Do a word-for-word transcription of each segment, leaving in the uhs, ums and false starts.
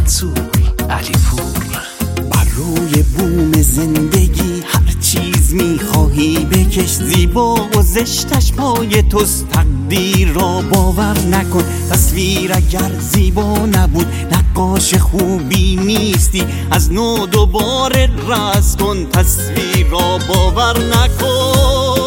منصور علیپور. بر روی بوم زندگی هر چیز میخواهی بکش، زیبا و زشتش پای توست، تقدیر را باور نکن. تصویر اگر زیبا نبود نقاش خوبی نیستی، از نو دوباره رسم کن، تصویر را باور نکن.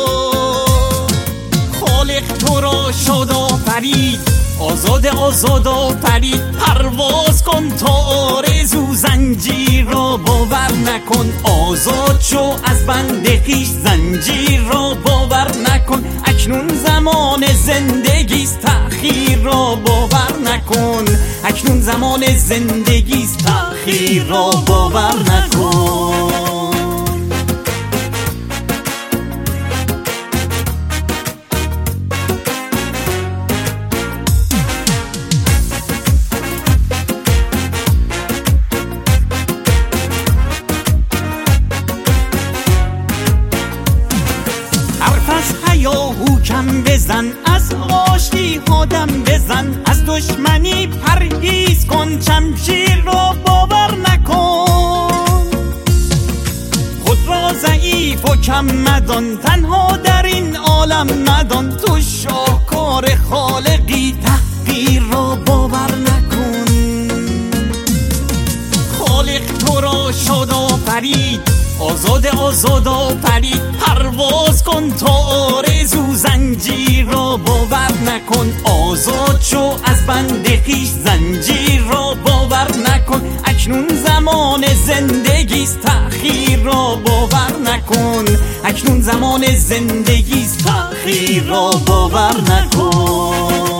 خالق تو را شاد آفرید، آزاد آزاد آفرید، پرواز کن تا آرزو، زنجیر را باور نکن. آزاد شو از بند خویش، زنجیر را باور نکن. اکنون زمان زندگیست، تأخیر را باور نکن. اکنون زمان زندگیست، تأخیر را باور نکن. هیاهو کم بزن، از آشتی ها دم بزن، از دشمنی پرهیز کن، شمشیر را باور نکن. خود را ضعیف و کم مدان، تنها در این عالم مدان، تو شاهکار خالقی، تحقیر را باور نکن. خالق تو را شاد آفرید، آزاد آزاد آفرید، پرواز کن تا آرزو، زنجیر را باور نکن. آزاد شو از بند خویش، زنجیر را باور نکن. اکنون زمان زندگیست، تأخیر را باور نکن. اکنون زمان زندگیست، تأخیر را باور نکن.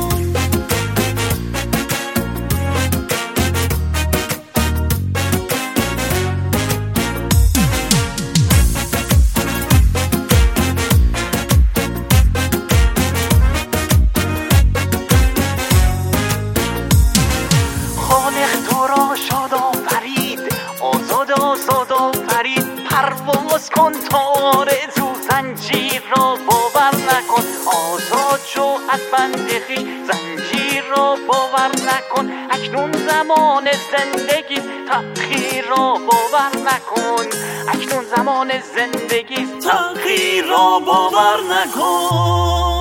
آزاد آفرید، پرواز کن تا آرزو، زنجیر را باور نکن. آزاد شو از بند خویش، زنجیر را باور نکن. اکنون زمان زندگی، تأخیر را باور نکن. اکنون زمان زندگی، تأخیر را باور نکن.